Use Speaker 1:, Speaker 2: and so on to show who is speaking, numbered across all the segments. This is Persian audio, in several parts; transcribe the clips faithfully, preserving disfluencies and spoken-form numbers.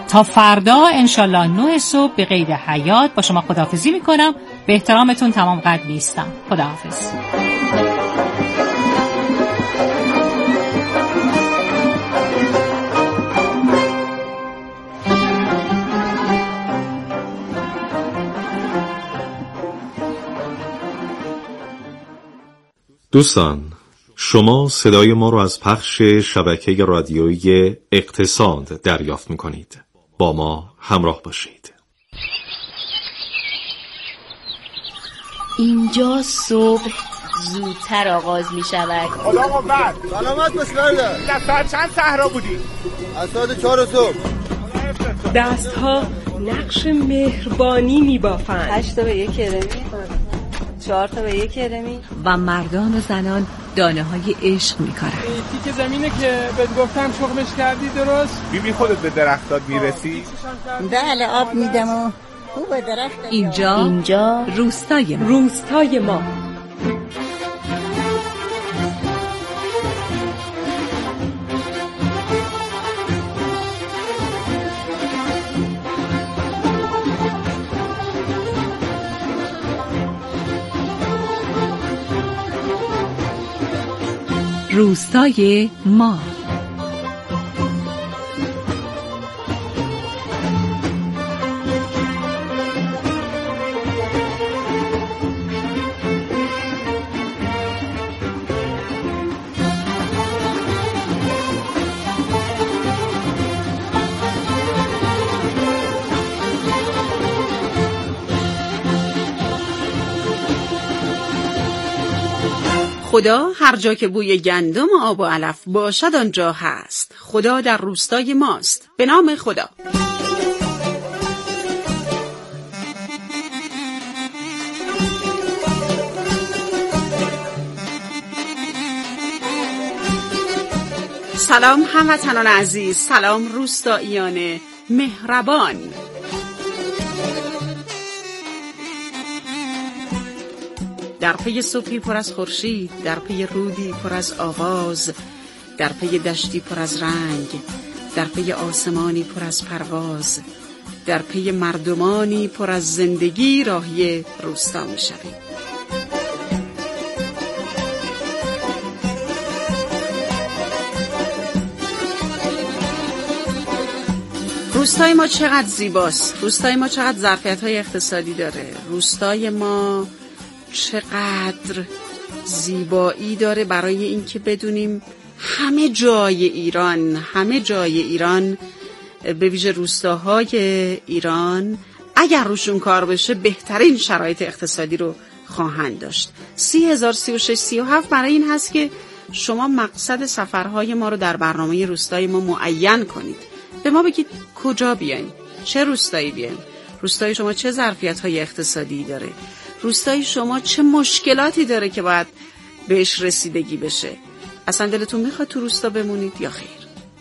Speaker 1: تا فردا انشالله نه صبح به قید حیات با شما خداحافظی میکنم. به احترامتون تمام قد بیستم. خداحافظ.
Speaker 2: دوستان، شما صدای ما رو از پخش شبکه رادیویی اقتصاد دریافت میکنید. با ما همراه باشید.
Speaker 3: اینجا صبح زودتر آغاز می شود.
Speaker 4: خدا قوت. سلامت باش برده. از ساعت چند صحرا بودی؟ از ساعت چهار صبح.
Speaker 5: دستها نقش مهربانی می بافند.
Speaker 6: هشت تا به یک کرمی، چهار تا به یک کرمی.
Speaker 7: و مردان و زنان دانه های عشق می کارن.
Speaker 8: تیک زمینه که بهت گفتم شغلش کردی درست؟
Speaker 4: بیبی خودت به درختات میرسی؟
Speaker 6: بله آب میدم و خوب درخت.
Speaker 7: اینجا
Speaker 3: اینجا
Speaker 7: روستای ما.
Speaker 5: روستای ما.
Speaker 7: روستای ما.
Speaker 9: خدا هر جا که بوی گندم و آب و علف باشد آنجا هست. خدا در روستای ماست. به نام خدا. سلام هموطنان عزیز، سلام روستاییان مهربان. در پی صبحی پر از خورشید، در پی رودی پر از آواز، در پی دشتی پر از رنگ، در پی آسمانی پر از پرواز، در پی مردمانی پر از زندگی راهی روستا می‌شویم. روستای ما چقدر زیباست، روستای ما چقدر ظرفیت‌های اقتصادی داره، روستای ما چقدر زیبایی داره برای اینکه بدونیم همه جای ایران، همه جای ایران به ویژه روستاهای ایران اگر روشون کار بشه بهترین شرایط اقتصادی رو خواهند داشت. سی هزار سی و شش سی و هفت برای این هست که شما مقصد سفرهای ما رو در برنامه روستای ما معین کنید. به ما بگید کجا بیایم، چه روستایی بیایم، روستای شما چه ظرفیت‌های اقتصادی داره، روستای شما چه مشکلاتی داره که باید بهش رسیدگی بشه. اصلا دلتون میخواد تو روستا بمونید یا خیر؟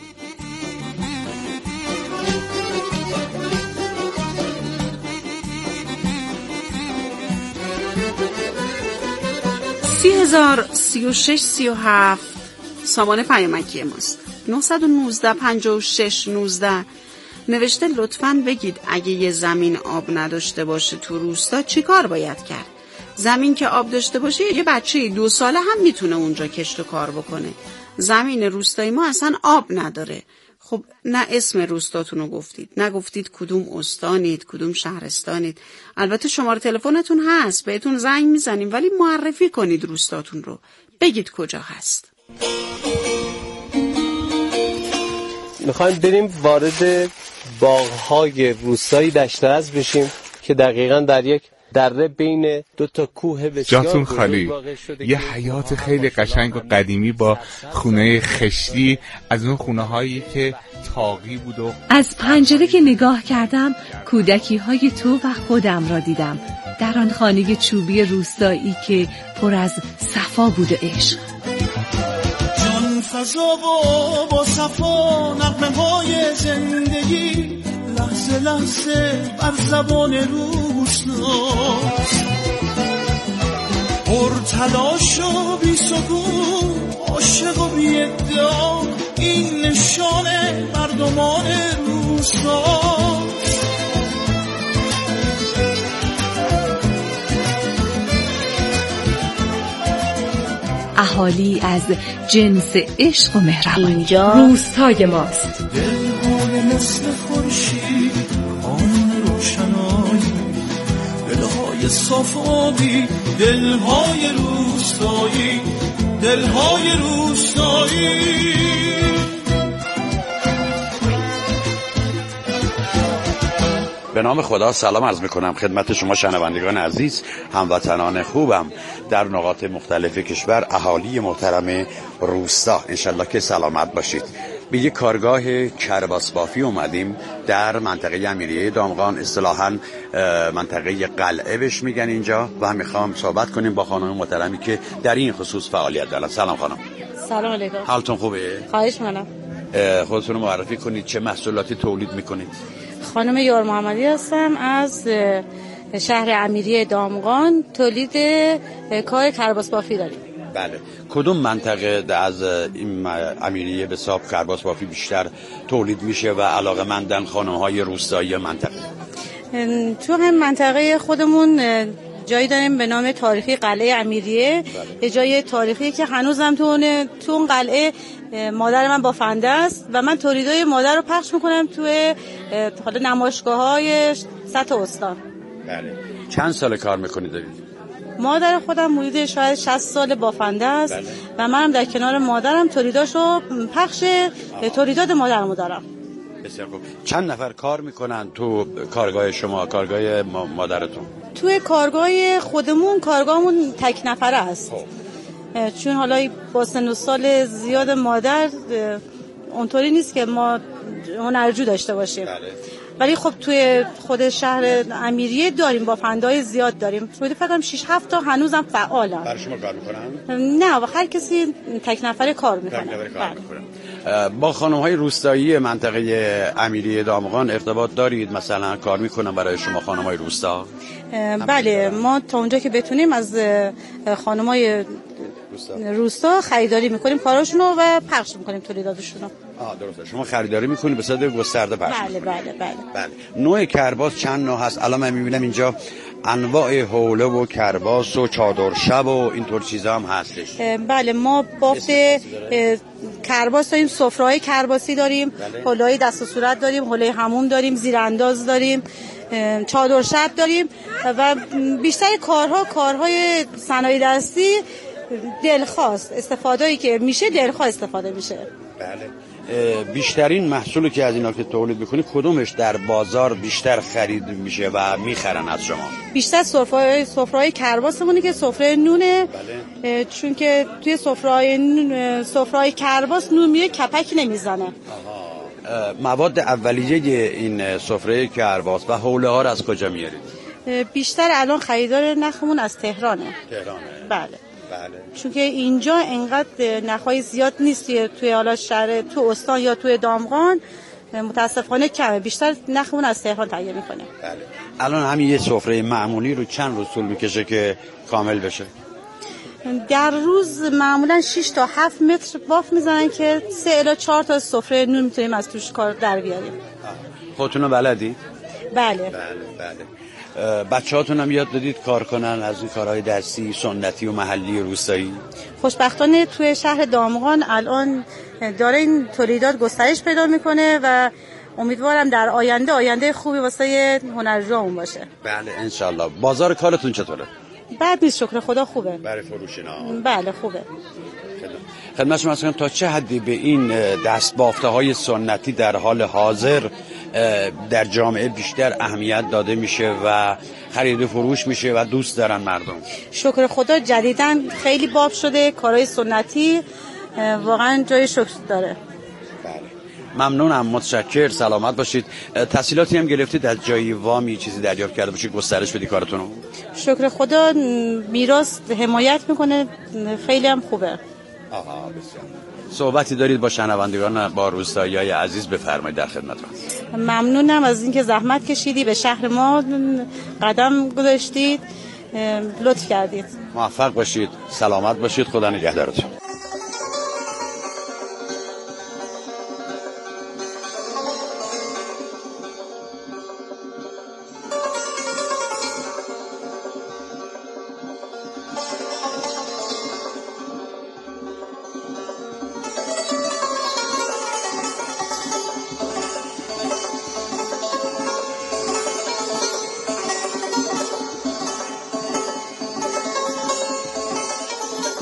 Speaker 9: سی هزار سی و شش سی و هفت سامان پیامکی ماست. نه یک نه پنجاه و شش نوزده نوشته لطفاً بگید اگه یه زمین آب نداشته باشه تو روستا چی کار باید کرد؟ زمین که آب داشته باشه یه بچه دو ساله هم میتونه اونجا کشت و کار بکنه. زمین روستای ما اصلا آب نداره. خب نه اسم روستاتون رو گفتید، نه گفتید کدوم استانید، کدوم شهرستانید. البته شماره تلفنتون هست، بهتون زنگ میزنیم، ولی معرفی کنید روستاتون رو، بگید کجا هست.
Speaker 10: میخوایم بریم وارد باغ‌های روستایی دشترز بشیم که دقیقاً در یک دره بین دو تا کوه بسیار
Speaker 11: جاتون خالی، یه حیات خیلی قشنگ و قدیمی با خونه خشتی، از اون خونه هایی که تاقی بود. و
Speaker 7: از پنجره که نگاه کردم کودکی های تو و خودم را دیدم در آن خانه چوبی روستایی که پر از صفا بود و عشق.
Speaker 12: جان فضا و با صفا نغمه های زندگی لحظه لحظه بر زبان روستا، پر تلاش و بی سکون، عاشق و بی ادعا، این نشان مردمان روستا.
Speaker 7: اهالی از جنس عشق و مهربانی.
Speaker 5: اینجا روستای ماست.
Speaker 12: دلهای مثل خورشید، خانم روشنایی، دلهای صاف آبی، دلهای روستایی، دلهای روستایی.
Speaker 13: به نام خدا سلام عرض میکنم خدمت شما شنوندگان عزیز، هموطنان خوبم در نقاط مختلف کشور، اهالی محترم روستا، انشالله که سلامت باشید. به یک کارگاه کرباس بافی اومدیم در منطقه امیریه دامغان، اصطلاحاً منطقه قلعه بهش میگن اینجا، و هم میخوام صحبت کنیم با خانم محترمی که در این خصوص فعالیت دارن. سلام خانم.
Speaker 3: سلام علیکم.
Speaker 13: حالتون خوبه؟
Speaker 3: خواهش می‌کنم.
Speaker 13: خودتون رو معرفی کنید، چه محصولاتی تولید میکنید؟
Speaker 3: خانم یار محمدی هستم از شهر امیریه دامغان، تولید کار کرباس بافی داریم.
Speaker 13: بله. کدوم منطقه از این امیریه به حساب کرباس بافی بیشتر تولید میشه و علاقه‌مندن خانم‌های روستایی منطقه؟
Speaker 3: تو هم منطقه خودمون جایی داریم به نام تاریخی قلعه امیریه. بله. جای تاریخی که هنوزم تو اون تو اون قلعه مادر من بافنده است و من تولیدای مادر رو پخش میکنم توی حالا نمایشگاه‌های سطح استان.
Speaker 13: بله. چند سال کار میکنید دارید؟
Speaker 3: مادر خودم حدود شاید شصت سال بافنده است. بله. و منم در کنار مادرم تولیداشو پخش تولیدات مادرمو دارم.
Speaker 13: بسیار خوب. چند نفر کار میکنن تو کارگاه شما، کارگاه مادرتون؟
Speaker 3: توی کارگاه خودمون کارگاهمون تک نفره است. خوب. چون حالا با سن و سال زیاد مادر اونطوری نیست که ما هنرجو داشته باشیم. بله. ولی خب توی خود شهر امیریه داریم بافندهای زیاد داریم. حدود فکر کنم شش هفت تا هنوزم فعالن.
Speaker 13: برای شما کار میکنن؟
Speaker 3: نه، و هر کسی تک نفره کار میکنه.
Speaker 13: تک نفره کار میکنن. با خانم‌های روستایی منطقه امیریه دامغان ارتباط دارید؟ مثلا کار میکنن برای شما خانم‌های روستا؟
Speaker 3: بله، ما تا اونجا که بتونیم از خانم‌های روستا خریداری میکنیم کاراشونو و پخش میکنیم تولیداتشونو.
Speaker 13: آه درسته. شما خریداری میکنید به صورت گسترده پخش؟
Speaker 3: بله بله بله.
Speaker 13: بله. نوع کرباس چند نوع هست؟ الان من میبینم اینجا انواع حوله و کرباس و چادر شب و اینطور چیزا هم هستش.
Speaker 3: بله، ما بافت کرباس داریم، سفره‌های کرباسی داریم، حوله‌های دست و صورت داریم، حوله حموم داریم، زیرانداز داریم، چادر شب داریم و بیشتر کارها کارهای صنایع دستی دلخواست استفاده‌ای که میشه دلخواه استفاده میشه.
Speaker 13: بله. بیشترین محصولی که از اینا که تولید میکنی کدومش در بازار بیشتر خرید میشه و میخرن از شما؟
Speaker 3: بیشتر سفره‌های سفره‌های کرباسمونه که سفره نونه. بله. چون که توی سفره‌های نون سفره‌های کرباس نون میره کپک نمیزنه.
Speaker 13: آها. مواد اولیه این سفره کرباس و حوله ها رو از کجا میارید؟
Speaker 3: بیشتر الان خریدار نخمون از تهرانه.
Speaker 13: تهرانه.
Speaker 3: بله.
Speaker 13: بله.
Speaker 3: چون که اینجا انقدر نخهای زیاد نیست توی حالا شهر تو استان یا توی دامغان، متاسفانه کمه. بیشتر نخمون از تهران تهیه میکنه.
Speaker 13: بله. الان همین یه سفره معمولی رو چند روز طول میکشه که کامل بشه؟
Speaker 3: در روز معمولا شش تا هفت متر باف میزنن که سه الی چهار تا سفره نون میتونیم از توش کار در بیاریم.
Speaker 13: خودتون رو بلدی؟
Speaker 3: بله.
Speaker 13: بله بله. بچه هاتون هم یاد دادید کار کنن از این کارهای دستی سنتی و محلی روستایی؟
Speaker 3: خوشبختانه توی شهر دامغان الان داره این تولیدات گسترش پیدا میکنه و امیدوارم در آینده آینده خوبی واسه هنرجوامون باشه.
Speaker 13: بله انشالله. بازار کارتون چطوره؟
Speaker 3: بد نیست، شکر خدا خوبه.
Speaker 13: برای فروش اینا؟
Speaker 3: بله خوبه.
Speaker 13: خدمت شما هستم تا چه حدی به این دستبافته های سنتی در حال حاضر در جامعه بیشتر اهمیت داده میشه و خرید فروش میشه و دوست دارن مردم؟
Speaker 3: شکر خدا جدیداً خیلی باب شده، کارهای سنتی واقعا جای شکر داره.
Speaker 13: بله. ممنونم، متشکر، سلامت باشید. تحصیلاتی هم گرفتید از جایی وامی چیزی دریافت کرده باشید گسترش بدی کارتون رو؟
Speaker 3: شکر خدا میراث حمایت میکنه، خیلی هم خوبه.
Speaker 13: آها بسیار. صحبتی دارید با شنوندگان با روستایی‌های عزیز بفرمایید در خدمتتون.
Speaker 3: ممنونم از اینکه زحمت کشیدی به شهر ما قدم گذاشتید، لطف کردید.
Speaker 13: موفق باشید، سلامت باشید، خدا نگهدارتون.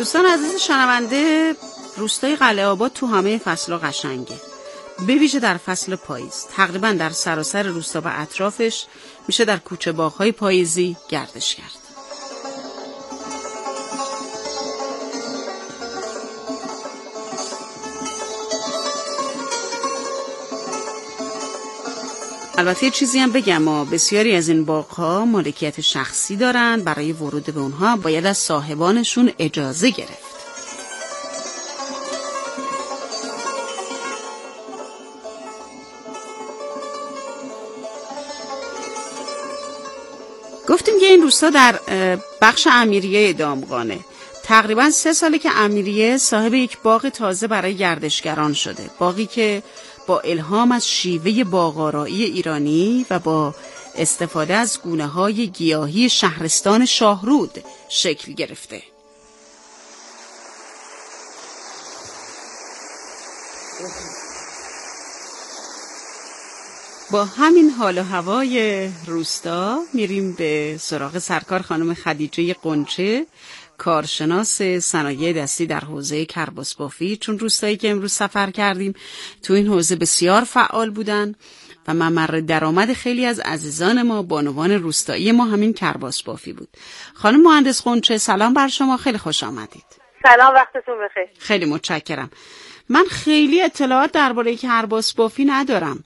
Speaker 9: دوستان عزیز شنونده، روستای قلعه آباد تو همه فصل‌ها قشنگه، به ویژه در فصل پاییز. تقریبا در سراسر روستا و اطرافش میشه در کوچه باغ‌های پاییزی گردش کرد. البته چیزی هم بگم، ما بسیاری از این باغ‌ها مالکیت شخصی دارن، برای ورود به اونها باید از صاحبانشون اجازه گرفت. گفتیم که این روستا در بخش امیریه دامغانه. تقریبا سه ساله که امیریه صاحب یک باغ تازه برای گردشگران شده، باغی که با الهام از شیوه باغ‌آرایی ایرانی و با استفاده از گونه‌های گیاهی شهرستان شاهرود شکل گرفته. با همین حال و هوای روستا میریم به سراغ سرکار خانم خدیجه قنچه، کارشناس صنایع دستی در حوزه کرباس بافی. چون روستایی که امروز سفر کردیم تو این حوزه بسیار فعال بودن و ممر درآمد خیلی از عزیزان ما، بانوان روستایی ما همین کرباس بافی بود. خانم مهندس قنچه، سلام بر شما، خیلی خوش آمدید.
Speaker 14: سلام، وقتتون بخیر.
Speaker 9: خیلی متشکرم. من خیلی اطلاعات درباره کرباس بافی ندارم.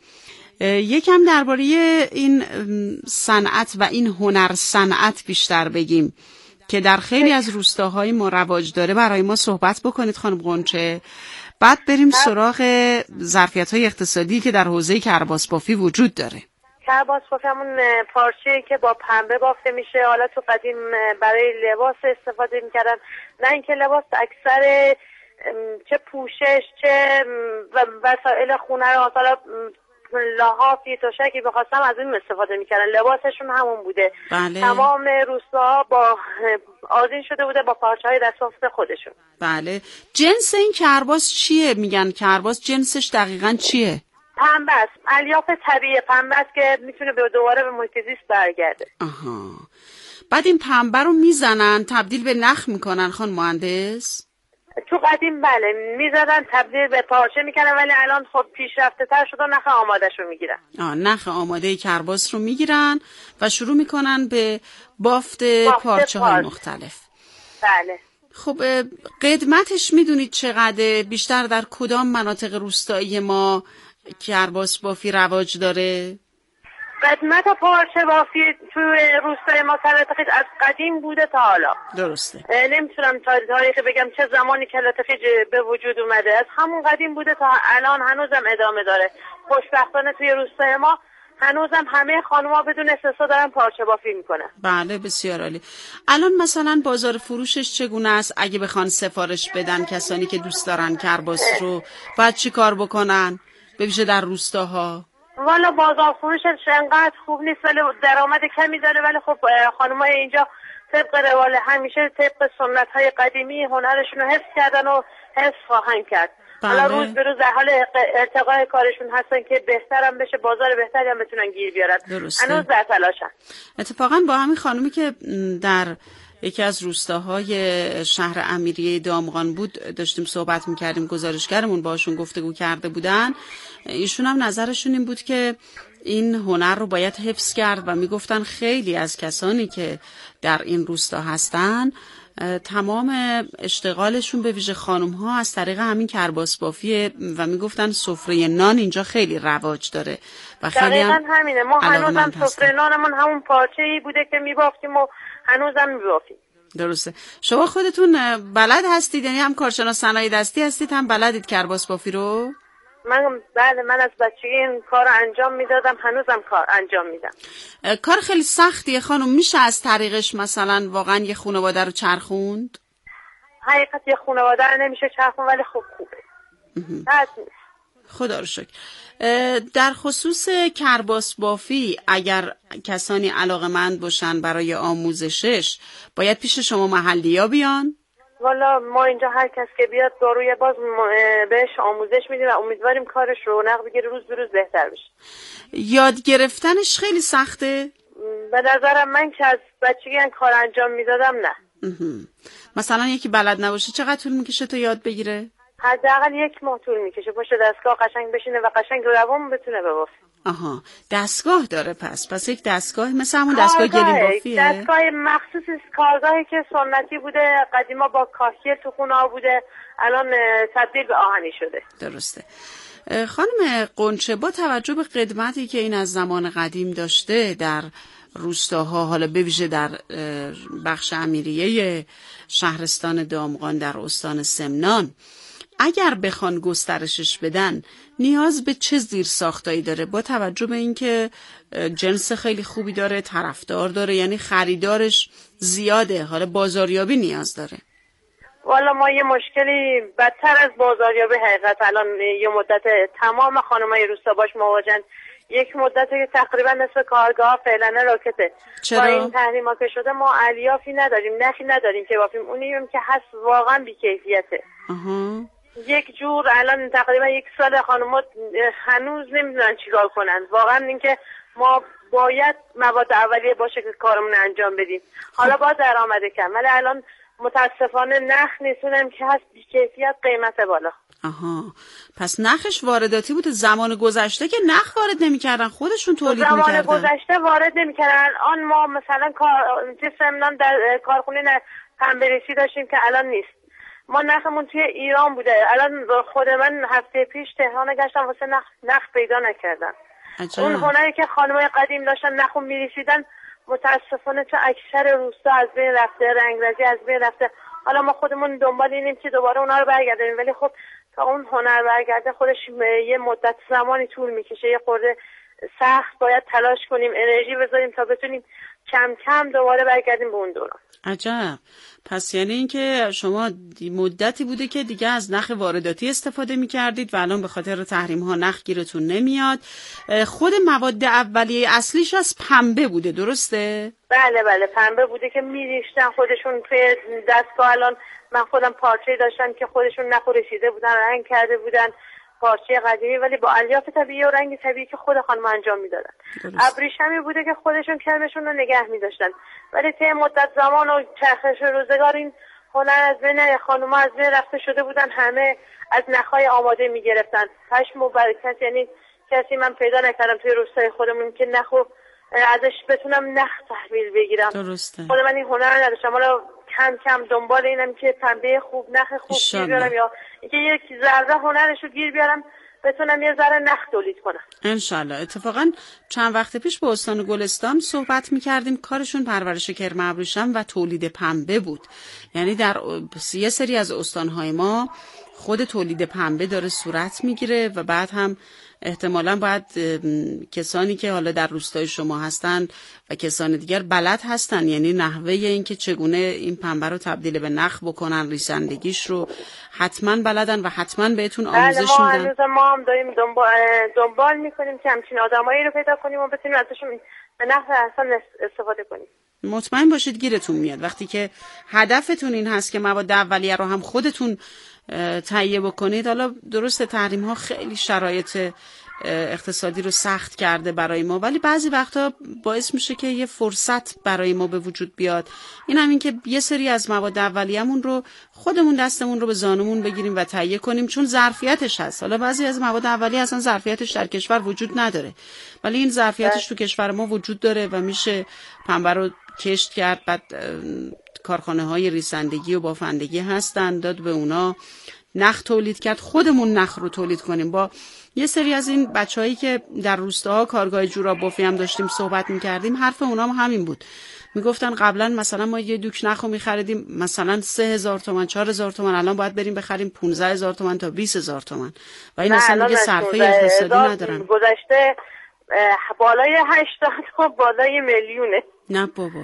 Speaker 9: یکم درباره این صنعت و این هنر صنعت بیشتر بگیم که در خیلی از روستاهای ما رواج داره، برای ما صحبت بکنید خانم قنچه. بعد بریم سراغ ظرفیت‌های اقتصادی که در حوزه کرباس بافی وجود داره.
Speaker 14: کرباس بافی همون پارچه‌ای که با پنبه بافته میشه. حالا تو قدیم برای لباس استفاده میکردن، نه اینکه لباس، اکثر چه پوشش چه وسایل خونه رو مثلا لحافی تشکی بخواستم از این استفاده میکردن، لباسشون همون بوده.
Speaker 9: بله.
Speaker 14: تمام روستاها با آذین شده بوده با پارچه‌های دست‌بافت خودشون.
Speaker 9: بله. جنس این کرباس چیه؟ میگن کرباس جنسش دقیقاً چیه؟
Speaker 14: پنبه است، الیاف طبیعی پنبه است که میتونه به دوباره به محیط زیست برگرده.
Speaker 9: آها. بعد این پنبه رو میزنن تبدیل به نخ میکنن خانم مهندس؟
Speaker 14: تو قدیم بله میزدن تبدیل به پارچه میکنن، ولی الان خب پیشرفته تر شده، نخ آمادهش رو میگیرن.
Speaker 9: آه، نخ آماده کرباس رو میگیرن و شروع میکنن به بافت, بافت پارچه های مختلف.
Speaker 14: بله.
Speaker 9: خب قدمتش میدونید چقدر؟ بیشتر در کدام مناطق روستایی ما کرباس بافی رواج داره؟
Speaker 14: قدمت پارچه بافی توی روستای ما کلاتخیج از قدیم بوده تا حالا.
Speaker 9: درسته.
Speaker 14: نمیتونم تاریخ بگم چه زمانی کلاتخیج به وجود اومده، از همون قدیم بوده تا الان هنوزم ادامه داره. خوشبختانه توی روستای ما هنوزم همه خانوما بدون استثنا دارن پارچه بافی میکنن.
Speaker 9: بله بسیار عالی. الان مثلا بازار فروشش چگونه است؟ اگه بخوان سفارش بدن کسانی که دوست دارن کرباس رو، باید چی کار بکنن؟ به ویژه در روستاها.
Speaker 14: والا بازار فروشش انقدر خوب نیست، ولی درآمد کمی داره، ولی خب خانمای اینجا طبق روال همیشه طبق سنت های قدیمی هنرشون رو حفظ کردن و حفظ خواهند کرد. حالا روز به روز در حال ارتقای کارشون هستن که بهترم بشه، باشار بهتری هم بتونن گیر بیارن. هنوز در تلاشن.
Speaker 9: اتفاقا با همین خانومی که در یکی از روستاهای شهر امیریه دامغان بود داشتیم صحبت میکردیم، گزارشگرمون باشون گفتگو کرده بودن، ایشون هم نظرشون این بود که این هنر رو باید حفظ کرد و میگفتن خیلی از کسانی که در این روستا هستن تمام اشتغالشون به ویژه خانم ها از طریق همین کرباس بافیه و میگفتن سفره نان اینجا خیلی رواج داره و خیلی هم
Speaker 14: همینه. ما هنوزم سفره نانمون همون پارچه‌ای بوده که میبافتیم و هنوزم میبافیم.
Speaker 9: درسته. شما خودتون بلد هستید، یعنی هم کارشناس صنایع دستی هستید هم بلدید کرباس بافی رو؟
Speaker 14: من بله، من از بچگی این کار انجام میدادم، هنوزم کار انجام میدم.
Speaker 9: کار خیلی سختیه خانم، میشه از طریقش مثلا واقعا یه خانواده رو چرخوند؟
Speaker 14: حقیقت یه خانواده رو نمیشه چرخوند، ولی خوب خوبه.
Speaker 9: خدا رو شکر. در خصوص کرباس بافی اگر کسانی علاقه‌مند باشن برای آموزشش باید پیش شما محلی‌ها بیان؟
Speaker 14: والا ما اینجا هر کس که بیاد با روی باز بهش آموزش میدیم و امیدواریم کارش رونق بگیره، روز به روز بهتر بشه.
Speaker 9: یاد گرفتنش خیلی سخته؟
Speaker 14: به نظرم من که از بچگی این کار انجام میدادم نه.
Speaker 9: مثلا یکی بلد نباشه چقدر طول میکشه تا یاد بگیره؟
Speaker 14: حداقل یک ماه طول میکشه پشت دستگاه قشنگ بشینه و قشنگ روان بتونه ببافه.
Speaker 9: آها دستگاه داره پس پس یک دستگاه مثل همون دستگاه گلیم بافیه؟
Speaker 14: دستگاه مخصوصی کارگاهی که سنتی بوده قدیما با کاهی تو خونه بوده الان تبدیل به آهنی شده.
Speaker 9: درسته. خانم قنچه با توجه به قدمتی که این از زمان قدیم داشته در روستاها حالا بویژه در بخش امیریه شهرستان دامغان در استان سمنان اگر بخوان گسترشش بدن نیاز به چه زیر ساختایی داره با توجه به اینکه جنس خیلی خوبی داره طرفدار داره یعنی خریدارش زیاده حالا بازاریابی نیاز داره؟
Speaker 14: والا ما یه مشکلی بدتر از بازاریابی حقیقت الان یه مدت تمام خانمای روستا باش مواجهن یک مدت که تقریبا نصف کارگاه فعلا راکته.
Speaker 9: چرا؟
Speaker 14: با این تحریما که شده ما الیافی نداریم نخی نداریم که بافیم اونیم که هست واقعا بی‌کیفیته.
Speaker 9: آها.
Speaker 14: یک جور الان تقریبا یک سال خانم‌ها هنوز نمیدونن چیکار کنن واقعا اینکه ما باید مواد اولیه باشه که کارمون انجام بدیم حالا با درآمد کم ولی الان متاسفانه نخ نیستونم که هست بی‌کیفیت قیمت بالا.
Speaker 9: آها پس نخش وارداتی بوده زمان گذشته که نخ وارد نمی‌کردن خودشون تولید می‌کردن.
Speaker 14: زمان گذشته وارد نمی‌کردن آن ما مثلا کار توی سمنان در کارخونه پنبه‌ریزی داشتیم که الان نیست. ما نخمون توی ایران بوده الان خود من هفته پیش تهران گشتم واسه نخ نخ پیدا نکردم. عجب. اون هنری که خانمای قدیم داشتن نخو می‌ریسیدن متاسفانه تو اکثر روستا از بین رفته رنگرزی از بین رفته حالا ما خودمون دنبال اینیم که دوباره اونا رو برگردونیم ولی خب تا اون هنر برگرده خودش یه مدت زمانی طول میکشه یه خورده سخت باید تلاش کنیم انرژی بذاریم تا بتونیم کم کم دوباره برگردیم به اون دوران.
Speaker 9: عجب پس یعنی اینکه شما مدتی بوده که دیگه از نخ وارداتی استفاده می‌کردید و الان به خاطر تحریم ها نخ گیرتون نمیاد. خود مواد اولیه اصلیش از پنبه بوده درسته؟
Speaker 14: بله بله پنبه بوده که می‌ریختن خودشون توی دستگاه الان من خودم پارچه‌ای داشتم که خودشون نخ رسیده بودن رنگ کرده بودن پارچه قدیمی ولی با الیاف طبیعی و رنگ طبیعی که خود خانم انجام میدادن. ابریشمی بوده که خودشون کرمشون رو نگه می‌داشتن ولی طی مدت زمان و چرخش روزگار این هنر از بین خانم‌ها از بین رفته شده بودن همه از نخای آماده می‌گرفتن. پشم و برکت یعنی کسی من پیدا نکردم توی روستای خودمون که نخو ازش بتونم نخ تحویل بگیرم.
Speaker 9: درسته.
Speaker 14: خود من این هنر نداشتم حالا کم کم دنبال اینم که پنبه خوب نخ خوب گیر بیارم یا اینکه یک ذره هنرشو گیر بیارم بتونم یه ذره نخ تولید کنم
Speaker 9: انشالله. اتفاقا چند وقت پیش با استان گلستان صحبت میکردیم کارشون پرورش کرم ابریشم و تولید پنبه بود یعنی در یه سری از استانهای ما خود تولید پنبه داره صورت میگیره و بعد هم احتمالاً باید کسانی که حالا در روستای شما هستن و کسان دیگر بلد هستن یعنی نحوه این که چگونه این پنبه رو تبدیل به نخ بکنن ریسندگیش رو حتما بلدن و حتما بهتون آموزش
Speaker 14: ما
Speaker 9: میدن.
Speaker 14: ما ما هم داریم دنبال, دنبال میکنیم که همچین آدمایی رو پیدا کنیم و بتونیم ازشون به نحو احسن استفاده کنیم.
Speaker 9: مطمئن باشید گیرتون میاد وقتی که هدفتون این هست که مواد اولیه رو هم خودتون تهیه بکنید. حالا درسته تحریم ها خیلی شرایط اقتصادی رو سخت کرده برای ما ولی بعضی وقتا باعث میشه که یه فرصت برای ما به وجود بیاد. این همین که یه سری از مواد اولیه‌مون رو خودمون دستمون رو به زانمون بگیریم و تهیه کنیم چون ظرفیتش هست. حالا بعضی از مواد اولیه اصلا ظرفیتش در کشور وجود نداره ولی این ظرفیتش تو کشور ما وجود داره و میشه پنبه رو کشت کرد. بعد کارخانه های ریسندگی و بافندگی هستن داد به اونا نخ تولید کرد خودمون نخ رو تولید کنیم. با یه سری از این بچه‌هایی که در روستاها کارگاه جوراب بافی هم داشتیم صحبت می‌کردیم حرف اونا هم همین بود. میگفتن قبلا مثلا ما یه دوک نخ رو می‌خریدیم مثلا سه هزار تومان چهار هزار تومان الان باید بریم بخریم پانزده هزار تومان تا بیست هزار تومان و این اصلا دیگه صرفه اقتصادی ندارن.
Speaker 14: گذشته بالای هشتاد تا بالای میلیونه.
Speaker 9: نه بابا.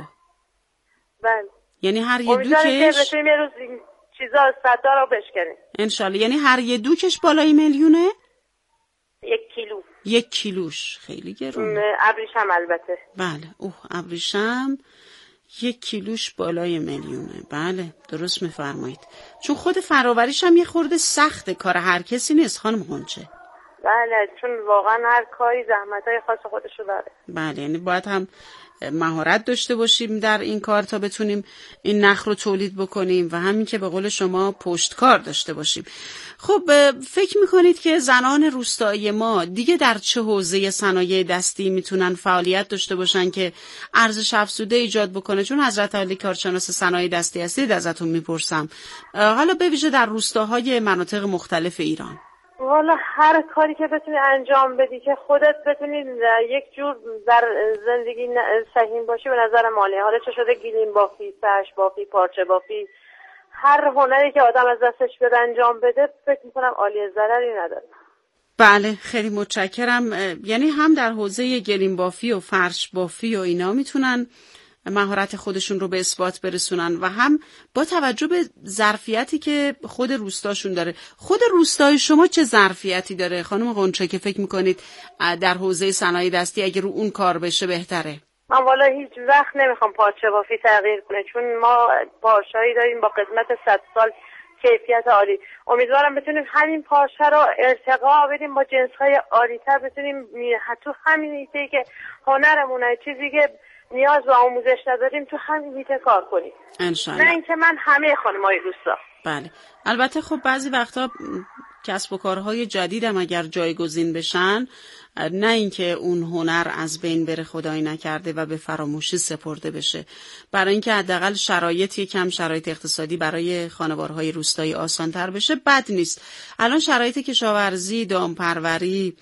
Speaker 14: بله.
Speaker 9: یعنی هر یه دوکش
Speaker 14: که بتونیم یه روز چیزا صدا رو بشکنیم
Speaker 9: انشالله. یعنی هر یه دوکش بالای میلیونه؟
Speaker 14: یک کیلو.
Speaker 9: یک کیلوش خیلی گرونه.
Speaker 14: ابریشم البته.
Speaker 9: بله. اوه ابریشم یک کیلوش بالای میلیونه. بله درست میفرمایید چون خود فراوریش هم یه خورده سخته کار هر کسی نیست خانم قنچه.
Speaker 14: بله، چون واقعا هر کاری زحمت‌های خاص خودشو داره.
Speaker 9: بله، یعنی باید هم مهارت داشته باشیم در این کار تا بتونیم این نخ رو تولید بکنیم و همین که به قول شما پشتکار داشته باشیم. خب فکر میکنید که زنان روستایی ما دیگه در چه حوزه صنایع دستی میتونن فعالیت داشته باشن که ارزش افزوده ایجاد بکنه؟ چون حضرت عالی کارشناس صنایع دستی هستید، ازتون میپرسم حالا به ویژه در روستاهای مناطق مختلف ایران.
Speaker 14: والا هر کاری که بتونی انجام بدی که خودت بتونی یک جور در زندگی سهیم باشی، به نظر مالی، حالا چه شده گلیم بافی، سرش بافی، پارچه بافی، هر هنری که آدم از دستش بیاد انجام بده، فکر میکنم عالی ضرری نداره.
Speaker 9: بله، خیلی متشکرم. یعنی هم در حوزه گلیم بافی و فرش بافی و اینا میتونن مهارت خودشون رو به اثبات برسونن و هم با توجه به ظرفیتی که خود روستاشون داره. خود روستای شما چه ظرفیتی داره خانم قنچه که فکر میکنید در حوزه صنایع دستی اگه رو اون کار بشه بهتره؟
Speaker 14: من والا هیچ وقت نمیخوام پارچه بافی تغییر کنه، چون ما پارچه‌ای داریم با قدمت صد سال کیفیت عالی. امیدوارم بتونیم همین پارچه رو ارتقا بدیم با جنس‌های عالی‌تر، بتونیم تو همین ایده که هنرمونه، چیزی که نیاز به آموزش نداریم، تو همین هیته کار کنیم انشالله. نه اینکه من همه خانمای روستا.
Speaker 9: بله، البته خب بعضی وقتا کسب و کارهای جدید هم اگر جایگزین بشن، نه اینکه اون هنر از بین بره خدایی نکرده و به فراموشی سپرده بشه، برای اینکه حداقل شرایط یکم شرایط اقتصادی برای خانوارهای روستایی آسان‌تر بشه بد نیست. الان شرایط کشاورزی، دامپروری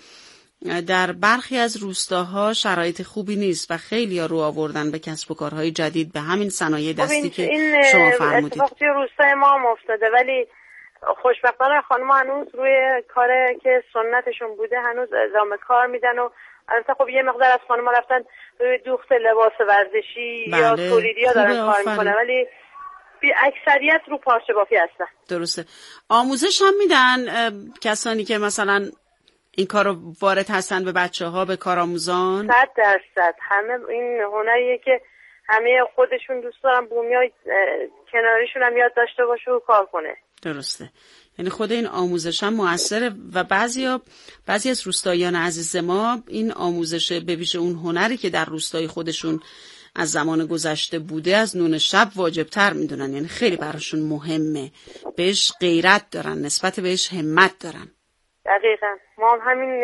Speaker 9: در برخی از روستاها شرایط خوبی نیست و خیلی ها رو آوردن به کسب و کارهای جدید، به همین صنایع دستی که شما فرمودید.
Speaker 14: این اتفاق توی روستای ما هم افتاده، ولی خوشبختانه خانم هنوز روی کاره که سنتشون بوده هنوز ادامه کار میدن و البته خب یه مقدار از خانم‌ها رفتن روی دوخت لباس ورزشی بله. یا تولیدی ها دارن کار میکنن، ولی بی اکثریت رو پارچه بافی هستن.
Speaker 9: درسته. آموزش هم میدن کسانی که مثلا این کارو وارد هستن به بچه ها، به کارآموزان؟
Speaker 14: صد درصد. همه این هنریه که همه خودشون دوست دارن بومیای کناریشون هم یاد داشته باشه و کار کنه.
Speaker 9: درسته. یعنی خود این آموزش هم موثره و بعضیا بعضی از روستاییان عزیز ما این آموزش به ویژه اون هنری که در روستای خودشون از زمان گذشته بوده از نون شب واجب‌تر میدونن، یعنی خیلی براشون مهمه، بهش غیرت دارن، نسبت بهش همت دارن.
Speaker 14: دقیقاً. ما هم همین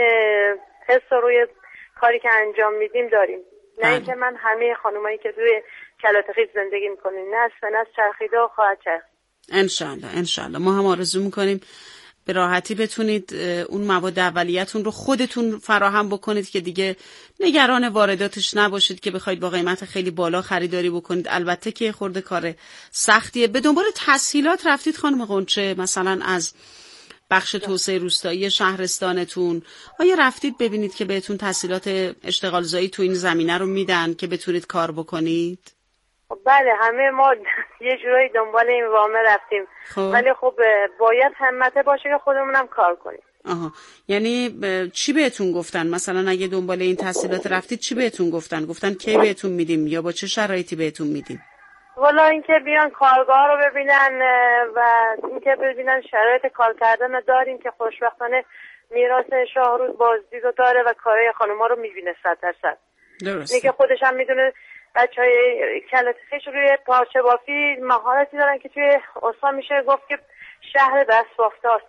Speaker 14: حس روی کاری که انجام میدیم داریم. نه اینکه من همه خانمایی که توی کلاتخیز زندگی میکنیم نصف نصف چرخیده و خواهد چرخید.
Speaker 9: انشالله انشالله. ما هم آرزو میکنیم به راحتی بتونید اون مواد اولیه‌تون رو خودتون فراهم بکنید که دیگه نگران وارداتش نباشید که بخواید با قیمت خیلی بالا خریداری بکنید. البته که خورده کار سختیه. به دنبال تسهیلات رفتید خانم قنچه؟ مثلا از بخش توسعه روستایی شهرستانتون آیا رفتید ببینید که بهتون تسهیلات اشتغالزایی تو این زمینه رو میدن که بتونید کار بکنید؟
Speaker 14: بله، همه ما یه جورایی دنبال این وامه رفتیم، خب. ولی خب باید همت باشه که خودمونم کار کنیم.
Speaker 9: آها، یعنی چی بهتون گفتن؟ مثلا اگه دنبال این تسهیلات رفتید چی بهتون گفتن؟ گفتن کی بهتون میدیم یا با چه شرایطی بهتون میدیم؟
Speaker 14: والا اینکه بیان کارگاه رو ببینن و اینکه ببینن شرایط کار کردن داریم که خوشبختانه میراث شاهروز بازدید رو داره و کارهای خانم‌ها رو میبینه صد درصد.
Speaker 9: درسته.
Speaker 14: اینکه خودش هم میدونه بچهای کلاتخیش روی پارچه بافی مهارتی دارن که توی استان میشه گفت که شهر دستبافته است.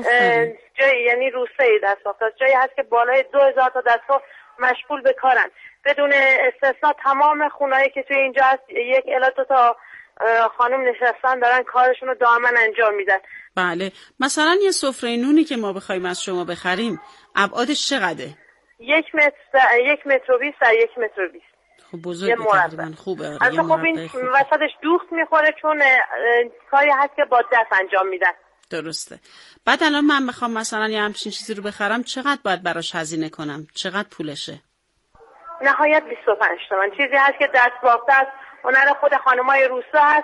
Speaker 14: جایی یعنی روستای دستبافته است، جایی هست که بالای دو هزار تا دستباف مشغول به کارن. بدون استثنا تمام خونهایی که توی اینجا هست یک الی دو تا خانم نشستن دارن کارشون رو دائما انجام میدن.
Speaker 9: بله، مثلا یه سفره نونی که ما بخوایم از شما بخریم ابعادش چقدره؟
Speaker 14: یک متر یک متر و بیست در یک متر و بیست.
Speaker 9: خب بزرگه تقریبا. خوبه.
Speaker 14: اصلا خب این وسطش دوخت میخوره چون کاری هست که با دست انجام میدن.
Speaker 9: درسته. بعد الان من بخوام مثلا یه همچین چیزی رو بخرم چقدر باید براش هزینه کنم؟ چقدر پولشه؟
Speaker 14: نهایت بیست و پنج تومن. چیزی هست که دست بافته است، هنر خود خانمای روستا هست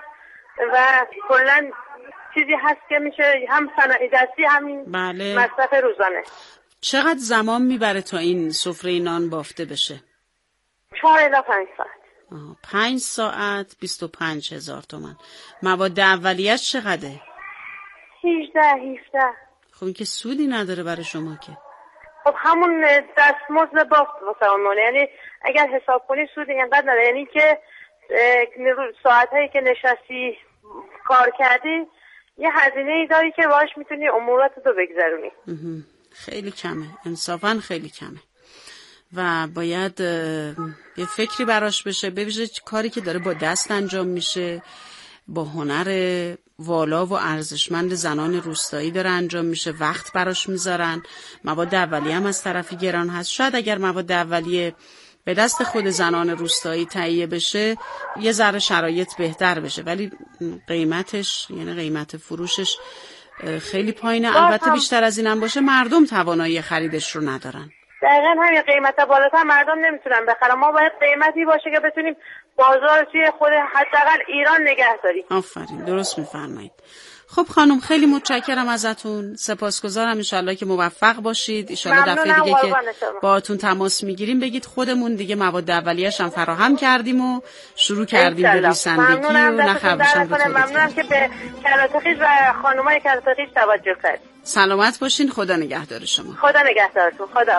Speaker 14: و کلا چیزی هست که میشه هم صنایع دستی همین
Speaker 9: بله.
Speaker 14: مصرف روزانه.
Speaker 9: چقدر زمان میبره تا این سفره نان بافته بشه؟
Speaker 14: چهار الی پنج ساعت.
Speaker 9: آه، پنج ساعت بیست و پنج هزار تومن. مواد اولیه‌اش چقدره؟
Speaker 14: هجده هفده.
Speaker 9: خب این که سودی نداره برای شما که.
Speaker 14: خب همون دستمزد بافت واسه اون، یعنی اگر حساب کنی سود اینقدر نداره، یعنی که ساعتایی که نشستی کار کردی یه هزینه‌ای داری که باهاش میتونی اموراتو رو بگذرونی.
Speaker 9: خیلی کمه، انصافا خیلی کمه و باید یه فکری براش بشه، ببینید کاری که داره با دست انجام میشه، با هنر والا و ارزشمند زنان روستایی داره انجام میشه، وقت براش میذارن. مواد اولیه هم از طرفی گران هست. شاید اگر مواد اولیه به دست خود زنان روستایی تهیه بشه یه ذره شرایط بهتر بشه، ولی قیمتش یعنی قیمت فروشش خیلی پایینه. البته بیشتر از اینم باشه مردم توانایی خریدش رو ندارن.
Speaker 14: دقیقاً همین قیمت بالاتر مردم نمیتونن بخرن. ما باید قیمتی باشه که بتونیم بازار توی خود حداقل ایران نگه داریم.
Speaker 9: آفرین، درست میفرمایید. خب خانم خیلی متشکرم ازتون، سپاسگزارم. ان شاءالله که موفق باشید. ان شاءالله دفعه دیگه که باهاتون تماس میگیریم بگید خودمون دیگه مواد اولیه‌اش هم فراهم کردیم و شروع کردیم به ریسندگی و نخربشم به تولید.
Speaker 14: ممنونم که به کلاتخیش و خانمای کلاتخیش توجه کردید.
Speaker 9: سلامت باشین. خدا نگهدار شما.
Speaker 14: خدا نگهدارتون. خدا.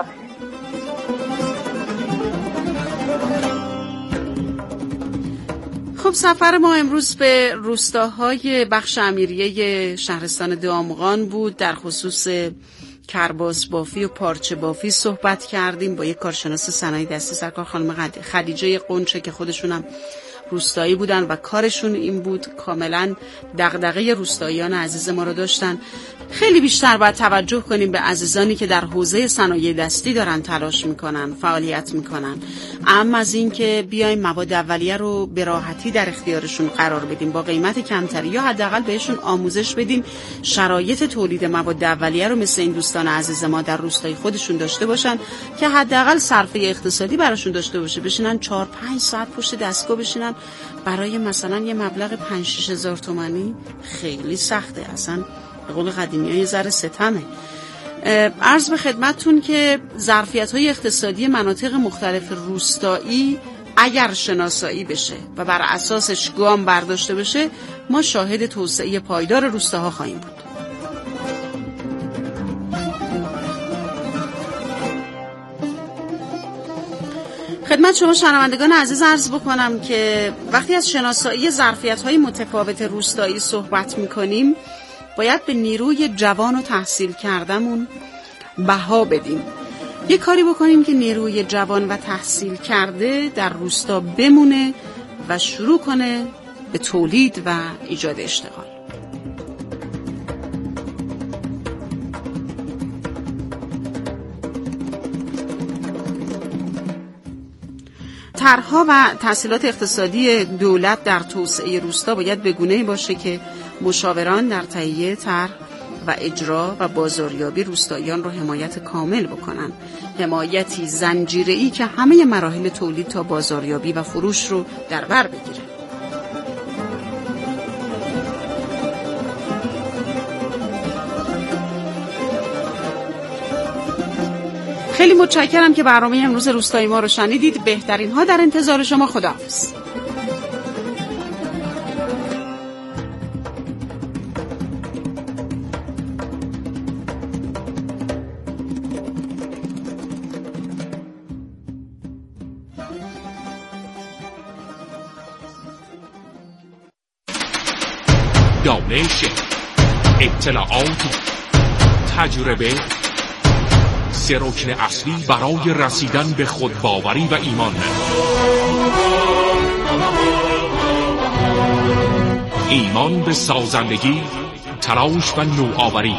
Speaker 9: خب سفر ما امروز به روستاهای بخش امیریه شهرستان دامغان بود. در خصوص کرباس بافی و پارچه بافی صحبت کردیم با یک کارشناس صنایع دستی، سرکار خانم خدیجه قنچه که خودشونم روستایی بودن و کارشون این بود، کاملا دغدغه روستاییان عزیز ما رو داشتن. خیلی بیشتر باید توجه کنیم به عزیزانی که در حوزه صنایع دستی دارن تلاش میکنن، فعالیت میکنن. اما از این که بیایم مواد اولیه رو به راحتی در اختیارشون قرار بدیم با قیمت کمتری، یا حداقل بهشون آموزش بدیم شرایط تولید مواد اولیه رو مثل این دوستان عزیز ما در روستای خودشون داشته باشن که حداقل صرفه اقتصادی براشون داشته باشه. بشینن چهار پنج ساعت پشت دستگاه بشینن برای مثلا یه مبلغ پنج شش هزار تومانی خیلی سخته. اصلا به قول قدیمی ها یه ذره ستمه. عرض به خدمتتون که ظرفیت‌های اقتصادی مناطق مختلف روستایی اگر شناسایی بشه و بر اساسش گام برداشته بشه، ما شاهد توسعه پایدار روستاها خواهیم بود. خدمت شما شنوندگان عزیز عرض بکنم که وقتی از شناسایی ظرفیت‌های متفاوت روستایی صحبت می‌کنیم باید به نیروی جوان و تحصیل کردمون بها بدیم. یه کاری بکنیم که نیروی جوان و تحصیل کرده در روستا بمونه و شروع کنه به تولید و ایجاد اشتغال. طرح‌ها و تحصیلات اقتصادی دولت در توسعه روستا باید به گونه‌ای باشه که مشاوران در تهیه طرح و اجرا و بازاریابی روستاییان رو حمایت کامل بکنن. حمایتی زنجیره‌ای که همه مراحل تولید تا بازاریابی و فروش رو در بر بگیره. خیلی متشکرم که برنامه امروز روستایی ما رو شنیدید. بهترین ها در انتظار شما. خداحافظ.
Speaker 15: دانش، اطلاعات، تجربه، سه رکن اصلی برای رسیدن به خودباوری و ایمان. ایمان به سازندگی، تلاش و نوآوری.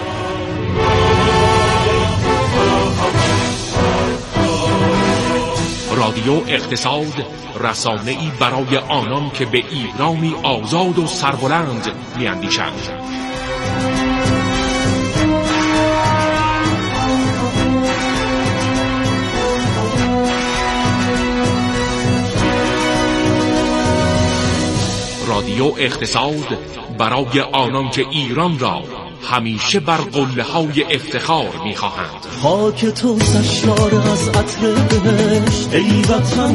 Speaker 15: رادیو اقتصاد، رسانه‌ای برای آنان که به ایرانی آزاد و سربلند می‌اندیشند. رادیو اقتصاد برای آنان که ایران را همیشه بر قله‌های افتخار می‌خواهند.
Speaker 12: خاک تو سرشار از عطر بهشت ای وطن